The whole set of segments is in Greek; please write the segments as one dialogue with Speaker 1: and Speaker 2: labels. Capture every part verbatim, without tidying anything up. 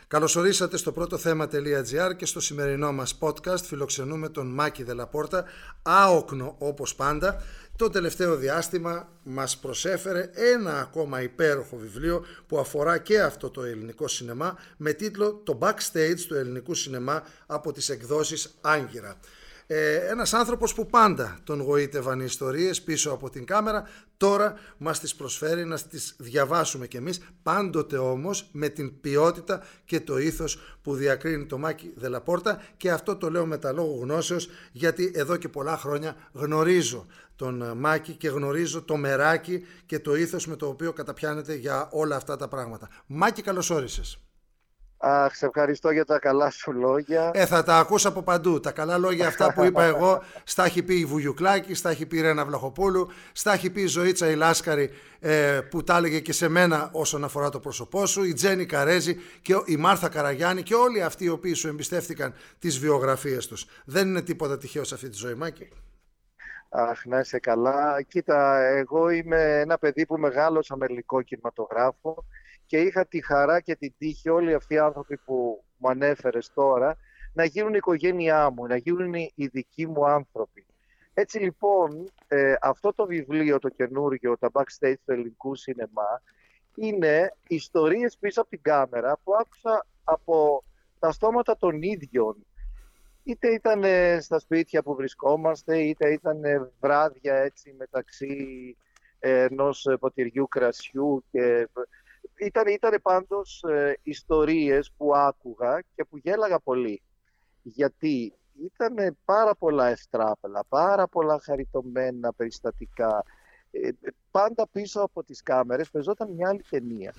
Speaker 1: Καλωσορίσατε στο πρώτο θέμα.gr και στο σημερινό μας podcast φιλοξενούμε τον Μάκη Δελαπόρτα, άοκνο όπως πάντα. Το τελευταίο διάστημα μας προσέφερε ένα ακόμα υπέροχο βιβλίο που αφορά και αυτό το ελληνικό σινεμά με τίτλο «Το Backstage του ελληνικού σινεμά» από τις εκδόσεις Άγκυρα. Ε, ένας άνθρωπος που πάντα τον γοήτευαν οι ιστορίες πίσω από την κάμερα, τώρα μας τις προσφέρει να τις διαβάσουμε κι εμείς, πάντοτε όμως με την ποιότητα και το ήθος που διακρίνει το Μάκη Δελαπόρτα, και αυτό το λέω με τα λόγου γνώσεως, γιατί εδώ και πολλά χρόνια γνωρίζω τον Μάκη και γνωρίζω το μεράκι και το ήθος με το οποίο καταπιάνεται για όλα αυτά τα πράγματα. Μάκη, καλώς όρισες.
Speaker 2: Αχ, σε ευχαριστώ για τα καλά σου λόγια.
Speaker 1: Ε, θα τα ακούς από παντού. Τα καλά λόγια αυτά που είπα εγώ, στα έχει πει η Βουγιουκλάκη, στα έχει πει η Ρένα Βλαχοπούλου, στα έχει πει η Ζωήτσα η Λάσκαρη, ε, που τα έλεγε και σε μένα όσον αφορά το πρόσωπό σου, η Τζέννη Καρέζη και η Μάρθα Καραγιάννη και όλοι αυτοί οι οποίοι σου εμπιστεύτηκαν τις βιογραφίες τους. Δεν είναι τίποτα τυχαίο σε αυτή τη ζωή, Μάκη.
Speaker 2: Αχ, να είσαι καλά. Κοίτα, εγώ είμαι ένα παιδί που μεγάλωσα με ελληνικό κινηματογράφο και είχα τη χαρά και την τύχη όλοι αυτοί οι άνθρωποι που μου ανέφερες τώρα να γίνουν η οικογένειά μου, να γίνουν οι δικοί μου άνθρωποι. Έτσι λοιπόν, ε, αυτό το βιβλίο, το καινούργιο, τα backstage του ελληνικού σινεμά, είναι ιστορίες πίσω από την κάμερα που άκουσα από τα στόματα των ίδιων. Είτε ήταν στα σπίτια που βρισκόμαστε, είτε ήταν βράδια έτσι μεταξύ ενός ποτηριού κρασιού και... Ήταν, ήταν πάντως ε, ιστορίες που άκουγα και που γέλαγα πολύ. Γιατί ήταν πάρα πολλά ευτράπελα, πάρα πολλά χαριτωμένα περιστατικά. Ε, πάντα πίσω από τις κάμερες παίζονταν μια άλλη ταινία.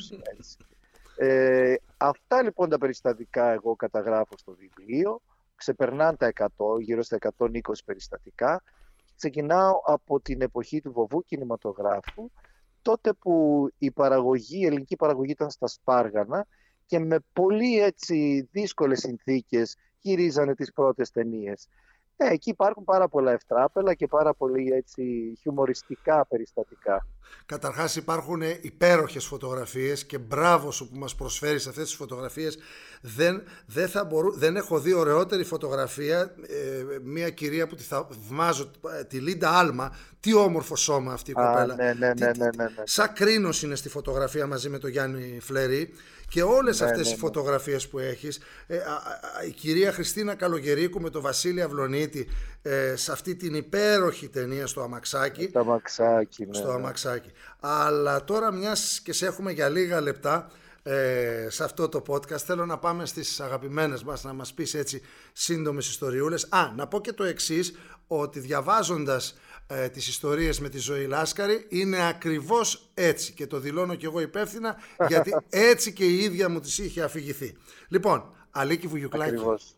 Speaker 2: ε, αυτά λοιπόν τα περιστατικά εγώ καταγράφω στο βιβλίο. Ξεπερνάνε τα εκατό, γύρω στα εκατόν είκοσι περιστατικά. Ξεκινάω από την εποχή του βοβού κινηματογράφου, τότε που η παραγωγή, η ελληνική παραγωγή ήταν στα σπάργανα και με πολύ έτσι δύσκολες συνθήκες γυρίζανε τις πρώτες ταινίες. Ε, εκεί υπάρχουν πάρα πολλά ευτράπελα και πάρα πολύ έτσι χιουμοριστικά περιστατικά.
Speaker 1: Καταρχάς υπάρχουν υπέροχες φωτογραφίες και μπράβο σου που μας προσφέρεις αυτές τις φωτογραφίες. Δεν, δεν, θα μπορού, δεν έχω δει ωραιότερη φωτογραφία. Ε, μια κυρία που τη θαυμάζω, τη Λίντα Άλμα. Τι όμορφο σώμα αυτή η κοπέλα.
Speaker 2: Ναι, ναι, ναι, ναι, ναι, ναι.
Speaker 1: Σαν κρίνος είναι στη φωτογραφία μαζί με τον Γιάννη Φλερή. Και όλες
Speaker 2: ναι,
Speaker 1: αυτές
Speaker 2: ναι,
Speaker 1: οι
Speaker 2: ναι.
Speaker 1: φωτογραφίες που έχεις, ε, α, α, η κυρία Χριστίνα Καλογερίκου με τον Βασίλη Αυλονίτη, ε, σε αυτή την υπέροχη ταινία στο Αμαξάκι.
Speaker 2: Στο Αμαξάκι, ναι.
Speaker 1: Στο Αμαξάκι. Αλλά τώρα, μιας και σε έχουμε για λίγα λεπτά ε, σε αυτό το podcast, θέλω να πάμε στις αγαπημένες μας, να μας πεις έτσι σύντομες ιστοριούλες. Α, να πω και το εξής, ότι διαβάζοντας ε, τις ιστορίες με τη Ζωή Λάσκαρη είναι ακριβώς έτσι, και το δηλώνω και εγώ υπεύθυνα, γιατί έτσι και η ίδια μου τις είχε αφηγηθεί. Λοιπόν, Αλίκη Βουγιουκλάκη.
Speaker 2: Ακριβώς.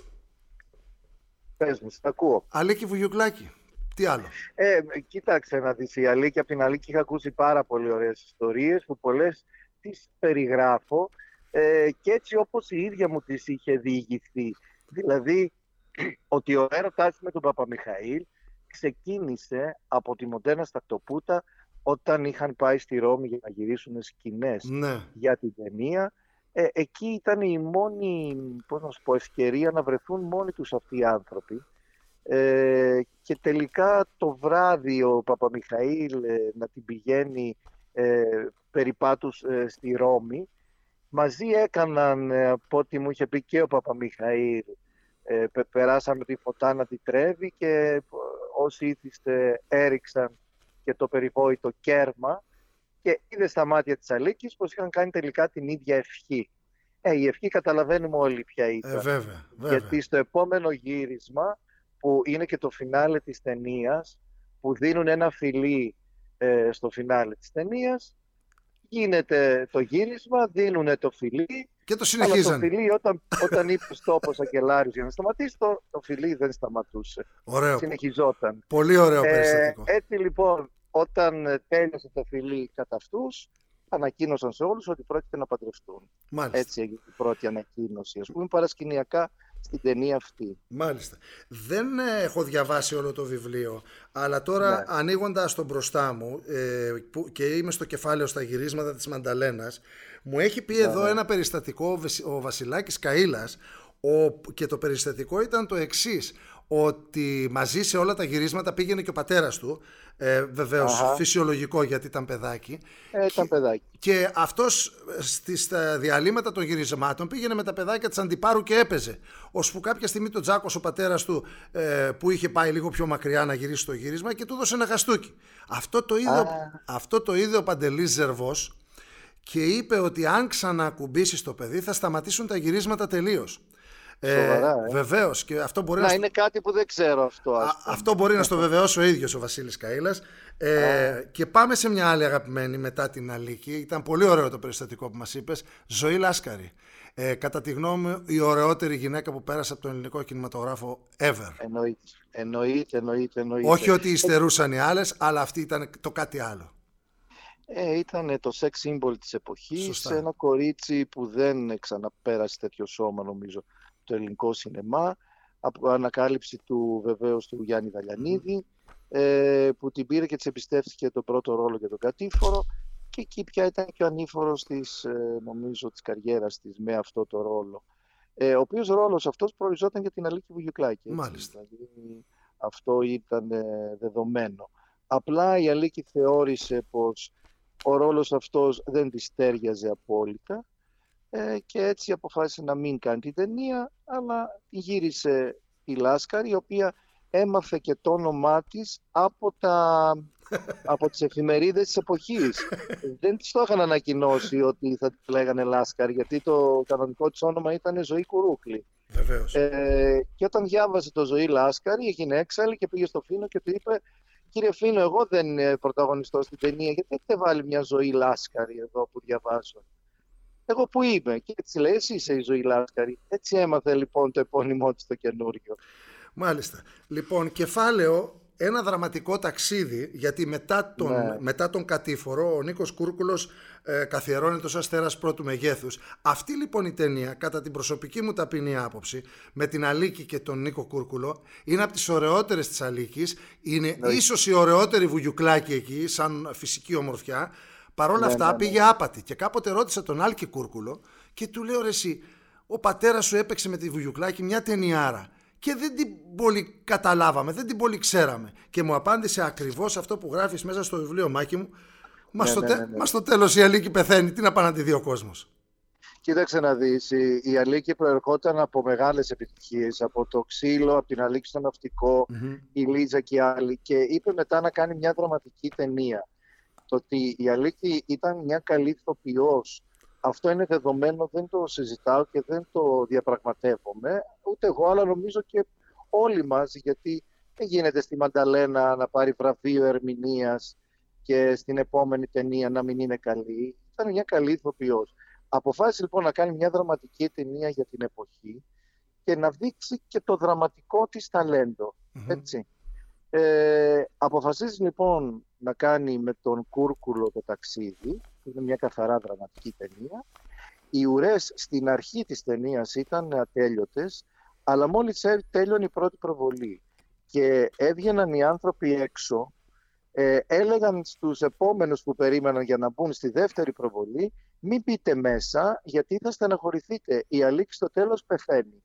Speaker 2: Πες μου, σ' ακούω.
Speaker 1: Αλίκη Βουγιουκλάκη. Τι άλλο?
Speaker 2: Ε, κοίταξε να δεις, η Αλίκη, από την Αλίκη είχα ακούσει πάρα πολύ ωραίες ιστορίες που πολλές τις περιγράφω ε, και έτσι όπως η ίδια μου τις είχε διηγηθεί. Δηλαδή ότι ο έρωτάς με τον Παπαμιχαήλ ξεκίνησε από τη Μοντέρνα Στακτοπούτα όταν είχαν πάει στη Ρώμη για να γυρίσουν σκηνές
Speaker 1: ναι.
Speaker 2: για την ταινία. Ε, εκεί ήταν η μόνη, πώς να σου πω, ευκαιρία να βρεθούν μόνοι τους αυτοί οι άνθρωποι. Ε, και τελικά το βράδυ ο Παπαμιχαήλ ε, να την πηγαίνει ε, περιπάτους ε, στη Ρώμη, μαζί έκαναν, ε, από ό,τι μου είχε πει και ο Παπαμιχαήλ, ε, πε, περάσαμε τη φωτά να τη τρέβει και ε, όσοι ήθιστε έριξαν και το περιβόητο κέρμα και είδε στα μάτια της Αλίκης πως είχαν κάνει τελικά την ίδια ευχή. Ε, η ευχή καταλαβαίνουμε όλοι ποια ήταν.
Speaker 1: Ε, βέβαια, βέβαια.
Speaker 2: Γιατί στο επόμενο γύρισμα, που είναι και το φινάλε της ταινίας, που δίνουν ένα φιλί ε, στο φινάλε της ταινίας, γίνεται το γύρισμα, δίνουν το φιλί
Speaker 1: και το συνεχίζαν.
Speaker 2: Αλλά το φιλί, όταν, όταν είπε stop ο Σακελάριος για να σταματήσει, το, το φιλί δεν σταματούσε.
Speaker 1: Ωραίο.
Speaker 2: Συνεχιζόταν.
Speaker 1: Πολύ ωραίο
Speaker 2: ε,
Speaker 1: περιστατικό.
Speaker 2: Έτσι λοιπόν, όταν τέλειωσε το φιλί κατά αυτούς, ανακοίνωσαν σε όλους ότι πρόκειται να παντρευτούν.
Speaker 1: Μάλιστα.
Speaker 2: Έτσι έγινε η πρώτη ανακοίνωση. Ας πούμε, παρασκηνιακά στην ταινία αυτή.
Speaker 1: Μάλιστα. Δεν ε, έχω διαβάσει όλο το βιβλίο, αλλά τώρα ναι. ανοίγοντας τον μπροστά μου ε, που, και είμαι στο κεφάλαιο στα γυρίσματα της Μανταλένας, μου έχει πει ναι, εδώ ναι. ένα περιστατικό ο Βασιλάκης Καΐλας, ο, και το περιστατικό ήταν το εξής, ότι μαζί σε όλα τα γυρίσματα πήγαινε και ο πατέρας του, ε, βεβαίως Αχα. φυσιολογικό γιατί ήταν παιδάκι,
Speaker 2: ε, ήταν
Speaker 1: και,
Speaker 2: παιδάκι.
Speaker 1: και αυτός στις διαλύματα των γυρισμάτων πήγαινε με τα παιδάκια της Αντιπάρου και έπαιζε, ώσπου κάποια στιγμή τον Τζάκος ο πατέρας του ε, που είχε πάει λίγο πιο μακριά να γυρίσει το γύρισμα και του έδωσε ένα γαστούκι. Αυτό το είδε, αυτό το είδε ο Παντελής Ζερβός και είπε ότι αν ξανακουμπήσει το παιδί θα σταματήσουν τα γυρίσματα τελείως.
Speaker 2: Σοβαρά, ε.
Speaker 1: Βεβαίως, και αυτό μπορεί
Speaker 2: να,
Speaker 1: να
Speaker 2: είναι στο... κάτι που δεν ξέρω αυτό.
Speaker 1: Α, αυτό μπορεί να στο βεβαιώσει ο ίδιος ο Βασίλης Καΐλας. Ε, και πάμε σε μια άλλη αγαπημένη μετά την Αλίκη. Ήταν πολύ ωραίο το περιστατικό που μας είπες. Ζωή Λάσκαρη. Ε, κατά τη γνώμη μου, η ωραιότερη γυναίκα που πέρασε από τον ελληνικό κινηματογράφο ever.
Speaker 2: Εννοείται, εννοείται, εννοείται, εννοείται.
Speaker 1: Όχι ότι υστερούσαν οι άλλες, αλλά αυτή ήταν το κάτι άλλο.
Speaker 2: Ε, ήταν το sex symbol της εποχής. Σωστά. Ένα κορίτσι που δεν ξαναπέρασε τέτοιο σώμα, νομίζω, το ελληνικό σινεμά, από ανακάλυψη του βεβαίως του Γιάννη Δαλιανίδη, mm. ε, που την πήρε και της εμπιστεύτηκε τον πρώτο ρόλο για τον Κατήφορο και εκεί πια ήταν και ο ανήφορος της, ε, νομίζω, της καριέρας της με αυτό το ρόλο. Ε, ο οποίος ρόλος αυτός προοριζόταν για την Αλίκη Βουγιουκλάκη.
Speaker 1: Μάλιστα.
Speaker 2: Δηλαδή, αυτό ήταν ε, δεδομένο. Απλά η Αλίκη θεώρησε πως ο ρόλος αυτός δεν της τέριαζε απόλυτα και έτσι αποφάσισε να μην κάνει την ταινία, αλλά γύρισε η Λάσκαρη, η οποία έμαθε και το όνομά της από, τα, από τις εφημερίδες της εποχής. Δεν της το είχαν ανακοινώσει ότι θα τη λέγανε Λάσκαρη, γιατί το κανονικό της όνομα ήταν Ζωή Κουρούκλη.
Speaker 1: Βεβαίως.
Speaker 2: Ε, και όταν διάβασε το Ζωή Λάσκαρη, έγινε έξαλλη και πήγε στο Φίνο και του είπε: Κύριε Φίνο, εγώ δεν πρωταγωνιστώ στην ταινία, γιατί έχετε βάλει μια Ζωή Λάσκαρη εδώ που διαβάζω? Εγώ που είμαι? Και έτσι λέει: Εσύ είσαι η Ζωή Λάσκαρη. Έτσι έμαθε λοιπόν το επώνυμό της το καινούριο.
Speaker 1: Μάλιστα. Λοιπόν, κεφάλαιο, ένα δραματικό ταξίδι, γιατί μετά τον, ναι. μετά τον Κατήφορο ο Νίκος Κούρκουλος ε, καθιερώνεται ως αστέρας πρώτου μεγέθους. Αυτή λοιπόν η ταινία, κατά την προσωπική μου ταπεινή άποψη, με την Αλίκη και τον Νίκο Κούρκουλο, είναι από τις ωραιότερες της Αλίκης. Είναι ναι. ίσως η ωραιότερη Βουγιουκλάκη εκεί, σαν φυσική ομορφιά. Παρ' όλα ναι, αυτά ναι, ναι. πήγε άπατη και κάποτε ρώτησα τον Άλκη Κούρκουλο και του λέω: ρε εσύ, ο πατέρας σου έπαιξε με τη Βουγιουκλάκη μια ταινιάρα και δεν την πολύ καταλάβαμε, δεν την πολύ ξέραμε. Και μου απάντησε ακριβώς αυτό που γράφεις μέσα στο βιβλίο, Μάκη μου. Μα ναι, στο, ναι, ναι, ναι. στο τέλος η Αλίκη πεθαίνει, τι να πάει να τη δει ο κόσμος?
Speaker 2: Κοίταξε να δεις, η, η Αλίκη προερχόταν από μεγάλες επιτυχίες, από το Ξύλο, από την Αλίκη στο Ναυτικό, mm-hmm. η Λίζα και άλλοι, και είπε μετά να κάνει μια δραματική ταινία. Το ότι η Αλίκη ήταν μια καλή ηθοποιός, αυτό είναι δεδομένο, δεν το συζητάω και δεν το διαπραγματεύομαι, ούτε εγώ, αλλά νομίζω και όλοι μας, γιατί δεν γίνεται στη Μανταλένα να πάρει βραβείο ερμηνείας και στην επόμενη ταινία να μην είναι καλή. Ήταν μια καλή ηθοποιός. Αποφάσισε λοιπόν να κάνει μια δραματική ταινία για την εποχή και να δείξει και το δραματικό της ταλέντο. Mm-hmm. Έτσι. Ε, αποφασίζει λοιπόν να κάνει με τον Κούρκουλο το ταξίδι, που είναι μια καθαρά δραματική ταινία. Οι ουρές στην αρχή της ταινίας ήταν ατέλειωτες, αλλά μόλις τέλειωνε η πρώτη προβολή και έβγαιναν οι άνθρωποι έξω, ε, έλεγαν στους επόμενους που περίμεναν για να μπουν στη δεύτερη προβολή: μην μπείτε μέσα γιατί θα στεναχωρηθείτε, η Αλίκη στο τέλος πεθαίνει.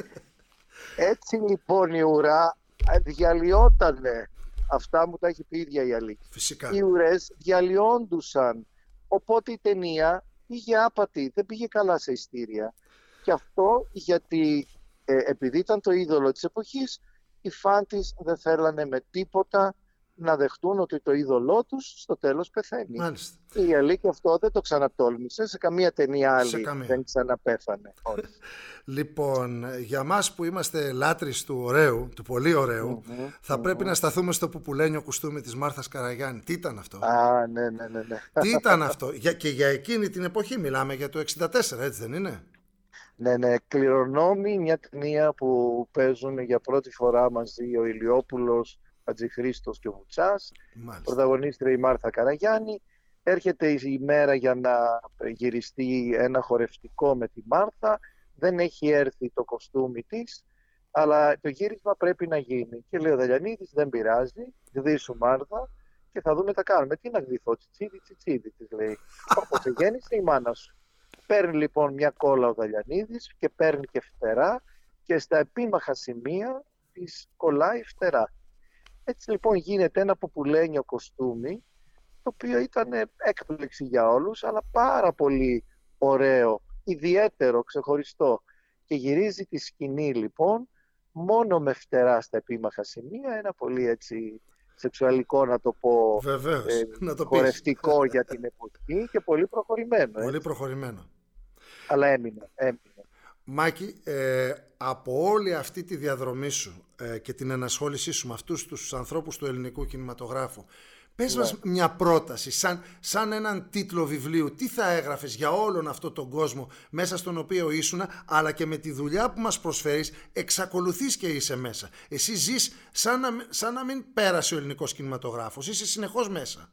Speaker 2: Έτσι λοιπόν η ουρά διαλυότανε. Αυτά μου τα έχει πει η ίδια η Αλίκη.
Speaker 1: Φυσικά.
Speaker 2: Οι ουρές διαλυόντουσαν, οπότε η ταινία πήγε άπατη, δεν πήγε καλά σε ειστήρια. Και αυτό γιατί ε, επειδή ήταν το είδωλο της εποχής, οι φαν της δεν θέλανε με τίποτα να δεχτούν ότι το είδωλό τους στο τέλος πεθαίνει.
Speaker 1: Μάλιστα.
Speaker 2: Η Αλίκη αυτό δεν το ξανατόλμησε, σε καμία ταινία άλλη καμία. δεν ξαναπέθανε.
Speaker 1: Λοιπόν, για μας που είμαστε λάτρεις του ωραίου, του πολύ ωραίου, mm-hmm, θα mm-hmm. πρέπει να σταθούμε στο Πουπουλένιο κουστούμι της Μάρθας Καραγιάννη. Τι ήταν αυτό?
Speaker 2: Α, ναι, ναι, ναι, ναι.
Speaker 1: Τι ήταν αυτό? Για, και για εκείνη την εποχή μιλάμε, για το εξήντα τέσσερα, έτσι δεν είναι?
Speaker 2: Ναι, ναι, κληρονόμη, μια ταινία που παίζουν για πρώτη φορά μαζί ο Ηλιόπουλος, Χατζηχρήστος και ο Βουτσάς. Μάλιστα. Πρωταγωνίστρια η Μάρθα Καραγιάννη. Έρχεται η μέρα για να γυριστεί ένα χορευτικό με τη Μάρθα. δεν έχει έρθει το κοστούμι της, αλλά το γύρισμα πρέπει να γίνει. Και λέει ο Δελιανίδης, δεν πειράζει, γδίσου Μάρθα και θα δούμε τα κάνουμε. Τι να γδυθώ, τσιτσίδι, τσιτσίδι, της λέει. Όπως γέννησε η μάνα σου. Παίρνει λοιπόν μια κόλλα ο Δελιανίδης και παίρνει και φτερά και στα επίμαχα σημεία της κολλάει φτερά. Έτσι λοιπόν γίνεται ένα ποπουλένιο κοστούμι, το οποίο ήταν έκπληξη για όλους, αλλά πάρα πολύ ωραίο, ιδιαίτερο, ξεχωριστό. Και γυρίζει τη σκηνή λοιπόν μόνο με φτερά στα επίμαχα σημεία, ένα πολύ έτσι σεξουαλικό, να το πω,
Speaker 1: Βεβαίως,
Speaker 2: ε,
Speaker 1: να το
Speaker 2: χορευτικό για την εποχή και πολύ προχωρημένο.
Speaker 1: Πολύ
Speaker 2: έτσι.
Speaker 1: προχωρημένο.
Speaker 2: Αλλά έμεινε, έμεινε.
Speaker 1: Μάκη, ε, από όλη αυτή τη διαδρομή σου ε, και την ενασχόλησή σου με αυτούς τους ανθρώπους του ελληνικού κινηματογράφου, πες
Speaker 2: Ναι.
Speaker 1: μας μια πρόταση, σαν, σαν έναν τίτλο βιβλίου, τι θα έγραφες για όλον αυτό τον κόσμο μέσα στον οποίο ήσουν, αλλά και με τη δουλειά που μας προσφέρεις, εξακολουθείς και είσαι μέσα. Εσύ ζεις σαν να, σαν να μην πέρασε ο ελληνικός κινηματογράφος, είσαι συνεχώς μέσα.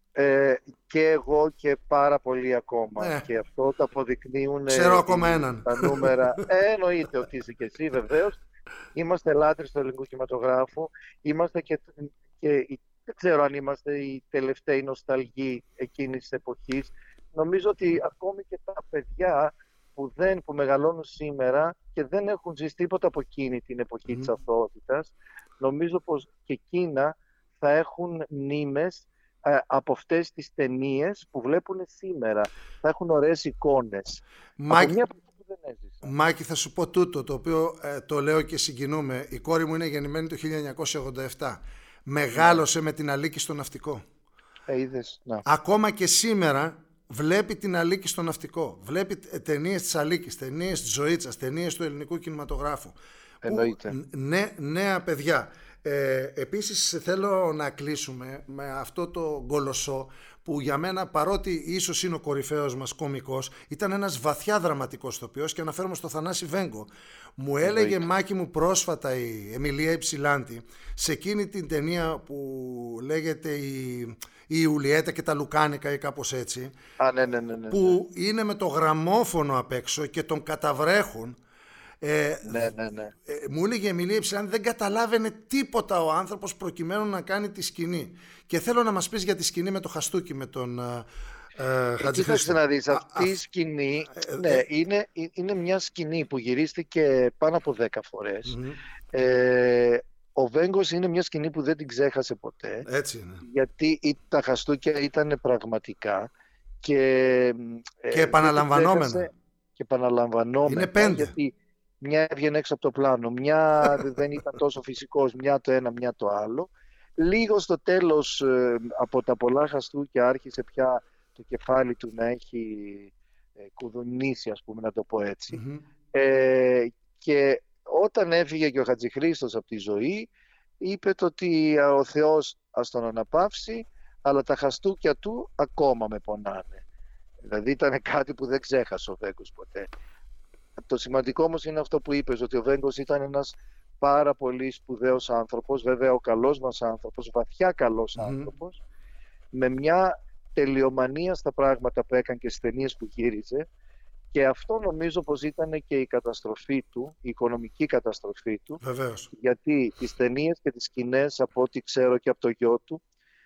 Speaker 2: Ε, και εγώ και πάρα πολύ ακόμα.
Speaker 1: Ναι.
Speaker 2: Και αυτό το αποδεικνύουν
Speaker 1: Ξέρω
Speaker 2: ε,
Speaker 1: ακόμα
Speaker 2: οι-
Speaker 1: έναν.
Speaker 2: τα νούμερα. Ε, εννοείται ότι είσαι και εσύ βεβαίως. Είμαστε λάτρεις του ελληνικού κινηματογράφου. Είμαστε και, και οι- δεν ξέρω αν είμαστε οι τελευταίοι νοσταλγοί εκείνης της εποχής. Νομίζω ότι ακόμη και τα παιδιά που, δεν, που μεγαλώνουν σήμερα και δεν έχουν ζήσει τίποτα από εκείνη την εποχή
Speaker 1: Μμμ.
Speaker 2: της αθωότητας, νομίζω πως και εκείνα θα έχουν μνήμες ε, από αυτές τις ταινίες που βλέπουν σήμερα. Θα έχουν ωραίες εικόνες. Από
Speaker 1: Μάκη,
Speaker 2: μια εποχή που δεν έζησα.
Speaker 1: Μάκη, θα σου πω τούτο, το οποίο ε, το λέω και συγκινούμε. Η κόρη μου είναι γεννημένη το χίλια εννιακόσια ογδόντα επτά. Μεγάλωσε με την Αλίκη στο ναυτικό.
Speaker 2: Ε, είδες, να.
Speaker 1: Ακόμα και σήμερα βλέπει την Αλίκη στο ναυτικό. Βλέπει ταινίες της Αλίκης, ταινίες της Ζωήτσας, ταινίες του ελληνικού κινηματογράφου.
Speaker 2: Εννοείται.
Speaker 1: Που, νέ, νέα παιδιά. Ε, επίσης θέλω να κλείσουμε με αυτό το γκολοσσό που για μένα, παρότι ίσως είναι ο κορυφαίος μας κωμικός, ήταν ένας βαθιά δραματικός ηθοποιός, και αναφέρομαι στο Θανάση Βέγκο. Μου έλεγε, Μάκη μου, πρόσφατα η Εμιλία Υψηλάντη, σε εκείνη την ταινία που λέγεται η, η Ιουλιέτα και τα Λουκάνικα ή κάπως έτσι,
Speaker 2: Α, ναι, ναι, ναι, ναι.
Speaker 1: που είναι με το γραμμόφωνο απ' έξω και τον καταβρέχουν. Ε,
Speaker 2: Ναι, ναι, ναι.
Speaker 1: ε, μου έλεγε η Εμιλία Υψηλάντη, δεν καταλάβαινε τίποτα ο άνθρωπος προκειμένου να κάνει τη σκηνή. Και θέλω να μας πεις για τη σκηνή με το Χαστούκι, με τον ε, ε,
Speaker 2: Κοίταξε
Speaker 1: Χατζηχρήστο.
Speaker 2: να δεις,
Speaker 1: Α,
Speaker 2: αυτή η
Speaker 1: α,
Speaker 2: σκηνή
Speaker 1: ε,
Speaker 2: ναι,
Speaker 1: ε,
Speaker 2: είναι, είναι μια σκηνή που γυρίστηκε πάνω από δέκα φορές.
Speaker 1: μμμ,
Speaker 2: Ε, ο Βέγκος είναι μια σκηνή που δεν την ξέχασε ποτέ,
Speaker 1: έτσι είναι.
Speaker 2: γιατί η- τα χαστούκια ήταν πραγματικά και, ε,
Speaker 1: Και
Speaker 2: δεν
Speaker 1: επαναλαμβανόμενα.
Speaker 2: την ξέχασε και επαναλαμβανόμενα,
Speaker 1: Είναι πέντε.
Speaker 2: γιατί μια έβγαινε έξω από το πλάνο, μια δεν ήταν τόσο φυσικός, μια το ένα, μια το άλλο. Λίγο στο τέλος, ε, από τα πολλά χαστούκια, άρχισε πια το κεφάλι του να έχει ε, κουδουνίσει, ας πούμε, να το πω έτσι.
Speaker 1: Μμμ.
Speaker 2: Ε, και όταν έφυγε και ο Χατζηχρήστος από τη ζωή, είπε το ότι α, ο Θεός ας τον αναπαύσει, αλλά τα χαστούκια του ακόμα με πονάνε. Δηλαδή ήταν κάτι που δεν ξέχασε ο Βέγκος ποτέ. Το σημαντικό όμως είναι αυτό που είπες, ότι ο Βέγκος ήταν ένας πάρα πολύ σπουδαίος άνθρωπος, βέβαια ο καλός μας άνθρωπος, βαθιά καλός
Speaker 1: Μμμ.
Speaker 2: άνθρωπος, με μια τελειομανία στα πράγματα που έκανε και στις ταινίες που γύριζε, και αυτό νομίζω πως ήταν και η καταστροφή του, η οικονομική καταστροφή του,
Speaker 1: Βεβαίως.
Speaker 2: γιατί τις ταινίες και τις σκηνές, από ό,τι ξέρω και από το γιο του,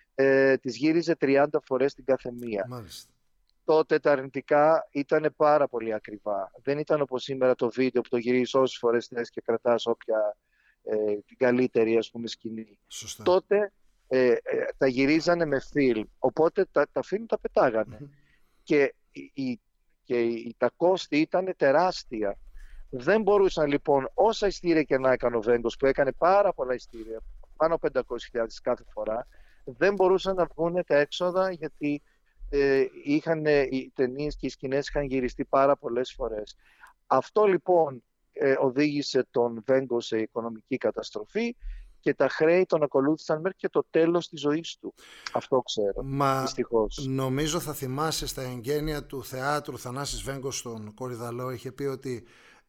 Speaker 2: ε, τις γύριζε τριάντα φορές την κάθε μία.
Speaker 1: Μάλιστα.
Speaker 2: Τότε τα αρνητικά ήταν πάρα πολύ ακριβά. Δεν ήταν όπως σήμερα το βίντεο που το γυρίζεις όσες φορές θες και κρατάς όποια ε, την καλύτερη, ας πούμε, σκηνή.
Speaker 1: Σωστά.
Speaker 2: Τότε ε, ε, τα γυρίζανε με φιλμ, οπότε τα, τα φιλμ τα πετάγανε.
Speaker 1: Μμμ.
Speaker 2: Και, η, η- και η- τα κόστη ήταν τεράστια. Δεν μπορούσαν λοιπόν, όσα ειστήρια και να έκανε ο Βέγκος, που έκανε πάρα πολλά ειστήρια, πάνω από πεντακόσιες χιλιάδες κάθε φορά, δεν μπορούσαν να βγουν τα έξοδα, γιατί ε, είχαν, οι ταινίες και οι σκηνές είχαν γυριστεί πάρα πολλές φορές. Αυτό λοιπόν ε, οδήγησε τον Βέγκο σε οικονομική καταστροφή, και τα χρέη τον ακολούθησαν μέχρι και το τέλος της ζωής του. Αυτό ξέρω,
Speaker 1: Μα
Speaker 2: δυστυχώς.
Speaker 1: νομίζω θα θυμάσαι, στα εγγένεια του θεάτρου Θανάσης Βέγκος στον Κορυδαλό είχε πει ότι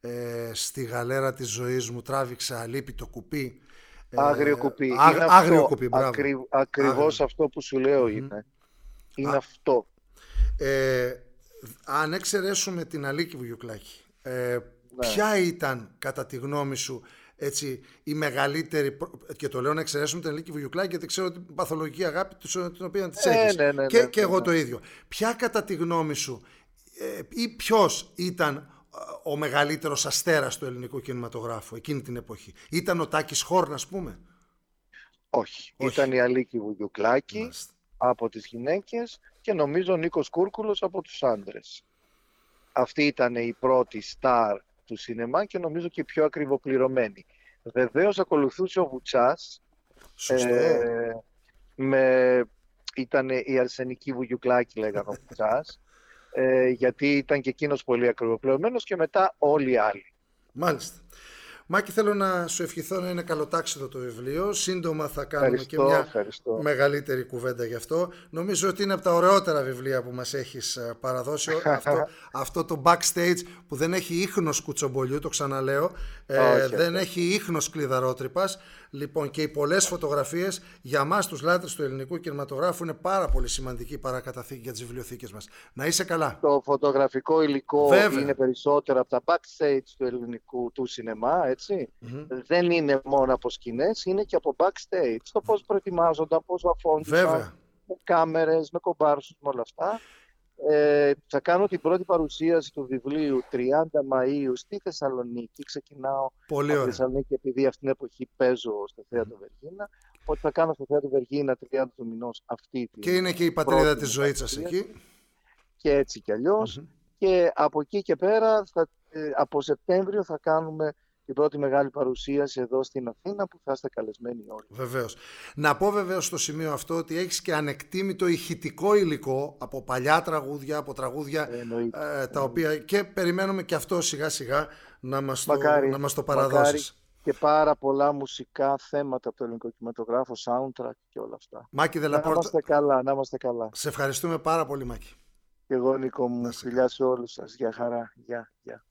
Speaker 1: ε, στη γαλέρα της ζωής μου τράβηξα αλίπητο κουπί. Ε,
Speaker 2: Άγριο κουπί.
Speaker 1: άγ-
Speaker 2: Είναι
Speaker 1: άγριο
Speaker 2: αυτό.
Speaker 1: κουπί, μπράβο.
Speaker 2: Ακρι, ακριβώς
Speaker 1: Άγριο.
Speaker 2: αυτό που σου λέω
Speaker 1: Μμμ.
Speaker 2: είναι. Είναι
Speaker 1: Α,
Speaker 2: αυτό.
Speaker 1: Ε, αν εξαιρέσουμε την Αλίκη Βουγιουκλάκη, Ε,
Speaker 2: Ναι.
Speaker 1: Ποια ήταν κατά τη γνώμη σου έτσι, η μεγαλύτερη, και το λέω να εξαιρέσουμε την Ελίκη Βουγιουκλάκη γιατί ξέρω την παθολογική αγάπη την οποία της
Speaker 2: Ε,
Speaker 1: έχεις,
Speaker 2: ναι, ναι, ναι,
Speaker 1: και,
Speaker 2: ναι,
Speaker 1: και εγώ
Speaker 2: ναι.
Speaker 1: το ίδιο. Ποια κατά τη γνώμη σου ε, ή ποιος ήταν ο μεγαλύτερος αστέρας του ελληνικού κινηματογράφου εκείνη την εποχή? Ήταν ο Τάκης Χόρν, ας πούμε?
Speaker 2: Όχι.
Speaker 1: Όχι.
Speaker 2: Ήταν η Αλίκη Βουγιουκλάκη
Speaker 1: Μάλιστα.
Speaker 2: από τις γυναίκες και νομίζω ο Νίκος Κούρκουλος από τους άντρες. Αυτή ήταν η πρώτη στάρ του σινεμά και νομίζω και η πιο ακριβοπληρωμένη. Βεβαίως ακολουθούσε ο Βουτσάς.
Speaker 1: Σωστό.
Speaker 2: Ε, με, ήταν η Αρσενική Βουγιουκλάκη, λέγανε ο Βουτσάς, ε, γιατί ήταν και εκείνος πολύ ακριβοπληρωμένος και μετά όλοι οι άλλοι.
Speaker 1: Μάλιστα. Μάκη, θέλω να σου ευχηθώ να είναι καλοτάξιδο το βιβλίο. Σύντομα θα κάνουμε
Speaker 2: Ευχαριστώ,
Speaker 1: και μια
Speaker 2: ευχαριστώ.
Speaker 1: μεγαλύτερη κουβέντα γι' αυτό. Νομίζω ότι είναι από τα ωραιότερα βιβλία που μας έχεις παραδώσει. αυτό, αυτό το backstage που δεν έχει ίχνος κουτσομπολιού, το ξαναλέω. Ε,
Speaker 2: Όχι,
Speaker 1: δεν
Speaker 2: όχι.
Speaker 1: έχει ίχνος κλειδαρότρυπας. Λοιπόν, και οι πολλές φωτογραφίες για μας τους λάτρες του ελληνικού κινηματογράφου είναι πάρα πολύ σημαντική παρακαταθήκη για τις βιβλιοθήκες μας. Να είσαι καλά.
Speaker 2: Το φωτογραφικό υλικό
Speaker 1: Βέβαια.
Speaker 2: είναι περισσότερο από τα backstage του ελληνικού του σινεμά, έτσι.
Speaker 1: Mm-hmm.
Speaker 2: Δεν είναι μόνο από σκηνές, είναι και από backstage. Το πώς προετοιμάζονταν, πώς βαφόντουσαν,
Speaker 1: Βέβαια.
Speaker 2: με κάμερες, με κομπάρσους, με όλα αυτά. Ε, θα κάνω την πρώτη παρουσίαση του βιβλίου τριάντα Μαΐου στη Θεσσαλονίκη. Ξεκινάω
Speaker 1: Πολύ
Speaker 2: από τη
Speaker 1: ωραία.
Speaker 2: Θεσσαλονίκη επειδή αυτήν την εποχή παίζω στο Θέατρο Βεργίνα. Οπότε θα κάνω στο Θέατρο Βεργίνα τριάντα του μηνός αυτή την
Speaker 1: Και είναι και η πατρίδα
Speaker 2: πρώτη
Speaker 1: της ζωής σας
Speaker 2: παρουσίαση.
Speaker 1: εκεί.
Speaker 2: Και έτσι κι αλλιώς.
Speaker 1: Mm-hmm.
Speaker 2: Και από εκεί και πέρα, θα, ε, από Σεπτέμβριο θα κάνουμε την πρώτη μεγάλη παρουσίαση εδώ στην Αθήνα που θα είστε καλεσμένοι όλοι.
Speaker 1: Βεβαίως. Να πω βεβαίως στο σημείο αυτό ότι έχεις και ανεκτήμητο ηχητικό υλικό από παλιά τραγούδια, από τραγούδια ε, τα οποία και περιμένουμε και αυτό σιγά σιγά να μας το,
Speaker 2: μακάρι,
Speaker 1: να μας το
Speaker 2: μακάρι,
Speaker 1: παραδώσεις.
Speaker 2: Και πάρα πολλά μουσικά θέματα από το ελληνικό κινηματογράφο, soundtrack και όλα αυτά.
Speaker 1: Μάκη
Speaker 2: Να είμαστε καλά, να είμαστε καλά.
Speaker 1: Σε ευχαριστούμε πάρα πολύ, Μάκη.
Speaker 2: Και εγώ, Νίκο μου, φιλιά σε όλους σας. Γεια χαρά. Γεια, γεια.